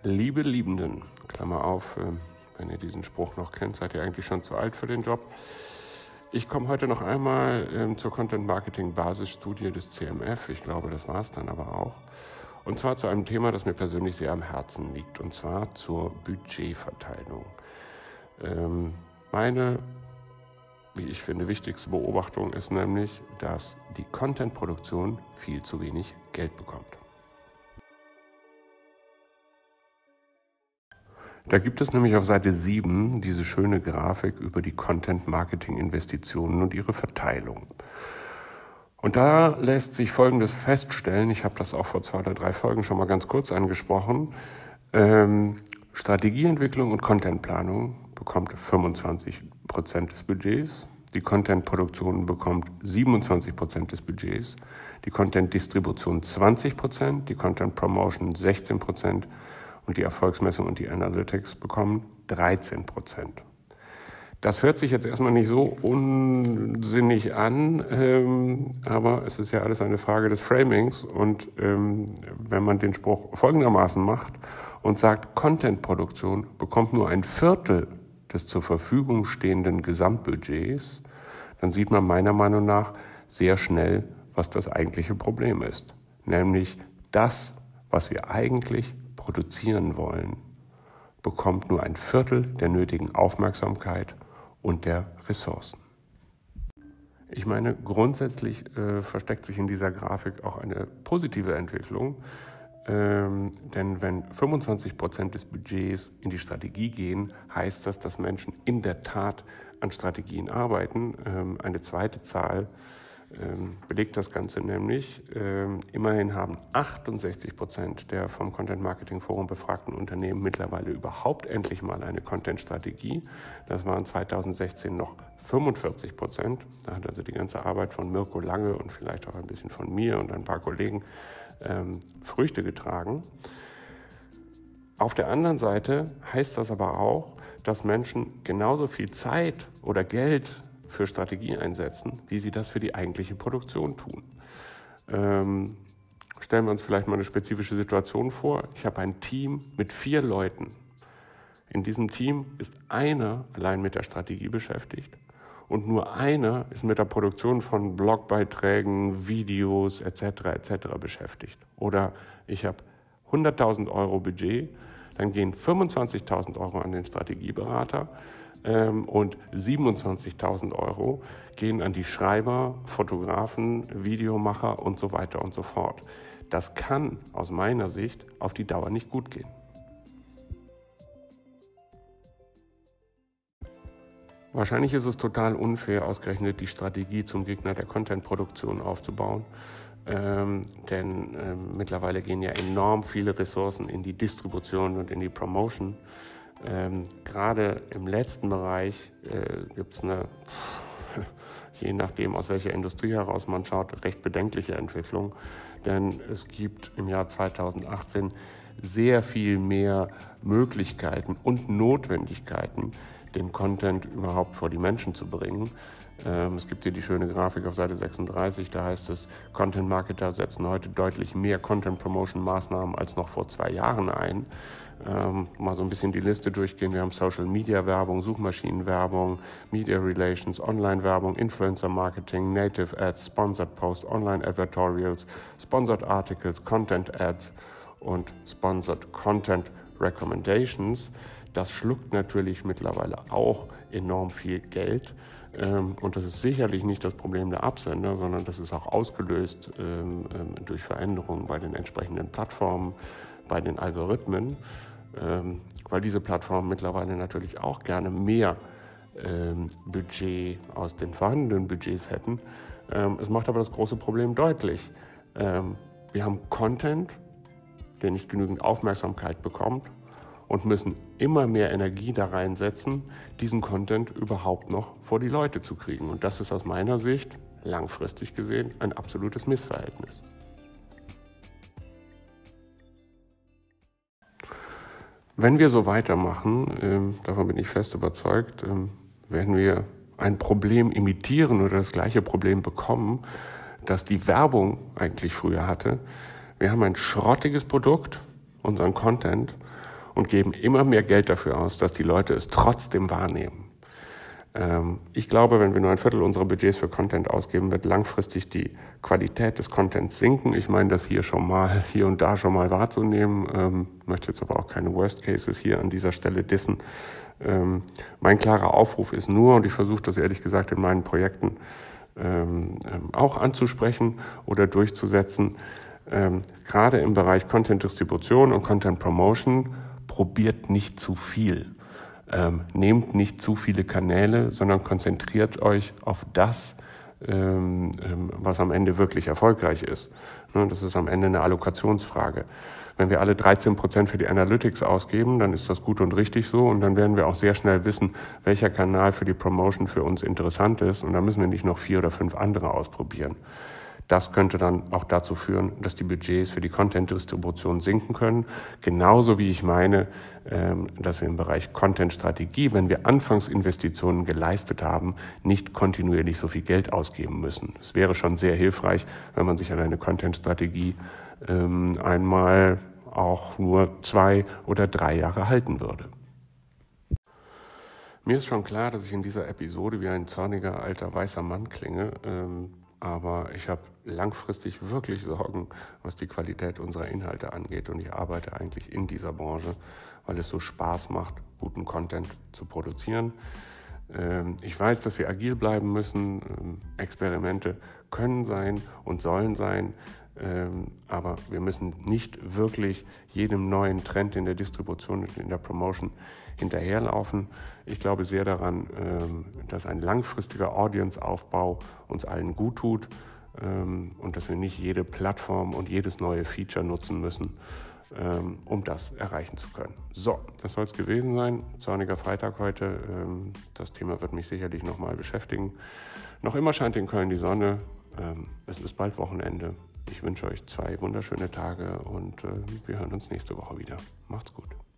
Liebe Liebenden, Klammer auf, wenn ihr diesen Spruch noch kennt, seid ihr eigentlich schon zu alt für den Job. Ich komme heute noch einmal zur Content-Marketing-Basisstudie des CMF. Ich glaube, das war es dann aber auch. Und zwar zu einem Thema, das mir persönlich sehr am Herzen liegt, und zwar zur Budgetverteilung. Meine, wie ich finde, wichtigste Beobachtung ist nämlich, dass die Content-Produktion viel zu wenig Geld bekommt. Da gibt es nämlich auf Seite 7 diese schöne Grafik über die Content-Marketing-Investitionen und ihre Verteilung. Und da lässt sich Folgendes feststellen, ich habe das auch vor 2 oder 3 Folgen schon mal ganz kurz angesprochen, Strategieentwicklung und Contentplanung bekommt 25% des Budgets, die Contentproduktion bekommt 27% des Budgets, die Contentdistribution 20%, die Content-Promotion 16%, und die Erfolgsmessung und die Analytics bekommen 13%. Das hört sich jetzt erstmal nicht so unsinnig an, aber es ist ja alles eine Frage des Framings. Und wenn man den Spruch folgendermaßen macht und sagt, Content-Produktion bekommt nur 1/4 des zur Verfügung stehenden Gesamtbudgets, dann sieht man meiner Meinung nach sehr schnell, was das eigentliche Problem ist. Nämlich das, was wir eigentlich produzieren wollen, bekommt nur 1/4 der nötigen Aufmerksamkeit und der Ressourcen. Ich meine, grundsätzlich versteckt sich in dieser Grafik auch eine positive Entwicklung, denn wenn 25% des Budgets in die Strategie gehen, heißt das, dass Menschen in der Tat an Strategien arbeiten. Eine zweite Zahl belegt das Ganze nämlich. Immerhin haben 68% der vom Content Marketing Forum befragten Unternehmen mittlerweile überhaupt endlich mal eine Content-Strategie. Das waren 2016 noch 45%. Da hat also die ganze Arbeit von Mirko Lange und vielleicht auch ein bisschen von mir und ein paar Kollegen Früchte getragen. Auf der anderen Seite heißt das aber auch, dass Menschen genauso viel Zeit oder Geld für Strategie einsetzen, wie sie das für die eigentliche Produktion tun. Stellen wir uns vielleicht mal eine spezifische Situation vor. Ich habe ein Team mit 4 Leuten. In diesem Team ist einer allein mit der Strategie beschäftigt und nur einer ist mit der Produktion von Blogbeiträgen, Videos etc. beschäftigt. Oder ich habe 100.000 Euro Budget, dann gehen 25.000 Euro an den Strategieberater, und 27.000 Euro gehen an die Schreiber, Fotografen, Videomacher und so weiter und so fort. Das kann aus meiner Sicht auf die Dauer nicht gut gehen. Wahrscheinlich ist es total unfair, ausgerechnet die Strategie zum Gegner der Content-Produktion aufzubauen. Denn mittlerweile gehen ja enorm viele Ressourcen in die Distribution und in die Promotion. Gerade im letzten Bereich gibt es eine, je nachdem aus welcher Industrie heraus man schaut, recht bedenkliche Entwicklung. Denn es gibt im Jahr 2018 sehr viel mehr Möglichkeiten und Notwendigkeiten, den Content überhaupt vor die Menschen zu bringen. Es gibt hier die schöne Grafik auf Seite 36, da heißt es, Content-Marketer setzen heute deutlich mehr Content-Promotion-Maßnahmen als noch vor 2 Jahren ein. Mal so ein bisschen die Liste durchgehen. Wir haben Social-Media-Werbung, Suchmaschinen-Werbung, Media Relations, Online-Werbung, Influencer-Marketing, Native Ads, Sponsored Post, Online-Advertorials, Sponsored Articles, Content-Ads und Sponsored Content Recommendations. Das schluckt natürlich mittlerweile auch enorm viel Geld. Und das ist sicherlich nicht das Problem der Absender, sondern das ist auch ausgelöst durch Veränderungen bei den entsprechenden Plattformen, bei den Algorithmen, weil diese Plattformen mittlerweile natürlich auch gerne mehr Budget aus den vorhandenen Budgets hätten. Es macht aber das große Problem deutlich. Wir haben Content, der nicht genügend Aufmerksamkeit bekommt, und müssen immer mehr Energie da reinsetzen, diesen Content überhaupt noch vor die Leute zu kriegen. Und das ist aus meiner Sicht, langfristig gesehen, ein absolutes Missverhältnis. Wenn wir so weitermachen, davon bin ich fest überzeugt, werden wir ein Problem imitieren oder das gleiche Problem bekommen, das die Werbung eigentlich früher hatte. Wir haben ein schrottiges Produkt, unseren Content, und geben immer mehr Geld dafür aus, dass die Leute es trotzdem wahrnehmen. Ich glaube, wenn wir nur ein Viertel unserer Budgets für Content ausgeben, wird langfristig die Qualität des Contents sinken. Ich meine, das hier und da schon mal wahrzunehmen, möchte jetzt aber auch keine Worst Cases hier an dieser Stelle dissen. Mein klarer Aufruf ist nur, und ich versuche das ehrlich gesagt in meinen Projekten auch anzusprechen oder durchzusetzen, gerade im Bereich Content-Distribution und Content-Promotion, probiert nicht zu viel. Nehmt nicht zu viele Kanäle, sondern konzentriert euch auf das, was am Ende wirklich erfolgreich ist. Das ist am Ende eine Allokationsfrage. Wenn wir alle 13% für die Analytics ausgeben, dann ist das gut und richtig so und dann werden wir auch sehr schnell wissen, welcher Kanal für die Promotion für uns interessant ist und dann müssen wir nicht noch 4 oder 5 andere ausprobieren. Das könnte dann auch dazu führen, dass die Budgets für die Content-Distribution sinken können. Genauso wie ich meine, dass wir im Bereich Content-Strategie, wenn wir Anfangsinvestitionen geleistet haben, nicht kontinuierlich so viel Geld ausgeben müssen. Es wäre schon sehr hilfreich, wenn man sich an eine Content-Strategie einmal auch nur 2 oder 3 Jahre halten würde. Mir ist schon klar, dass ich in dieser Episode wie ein zorniger alter weißer Mann klinge, aber ich habe langfristig wirklich Sorgen, was die Qualität unserer Inhalte angeht. Und ich arbeite eigentlich in dieser Branche, weil es so Spaß macht, guten Content zu produzieren. Ich weiß, dass wir agil bleiben müssen. Experimente können sein und sollen sein. Aber wir müssen nicht wirklich jedem neuen Trend in der Distribution und in der Promotion hinterherlaufen. Ich glaube sehr daran, dass ein langfristiger Audience-Aufbau uns allen gut tut und dass wir nicht jede Plattform und jedes neue Feature nutzen müssen, um das erreichen zu können. So, das soll es gewesen sein. Zorniger Freitag heute. Das Thema wird mich sicherlich nochmal beschäftigen. Noch immer scheint in Köln die Sonne. Es ist bald Wochenende. Ich wünsche euch 2 wunderschöne Tage und wir hören uns nächste Woche wieder. Macht's gut.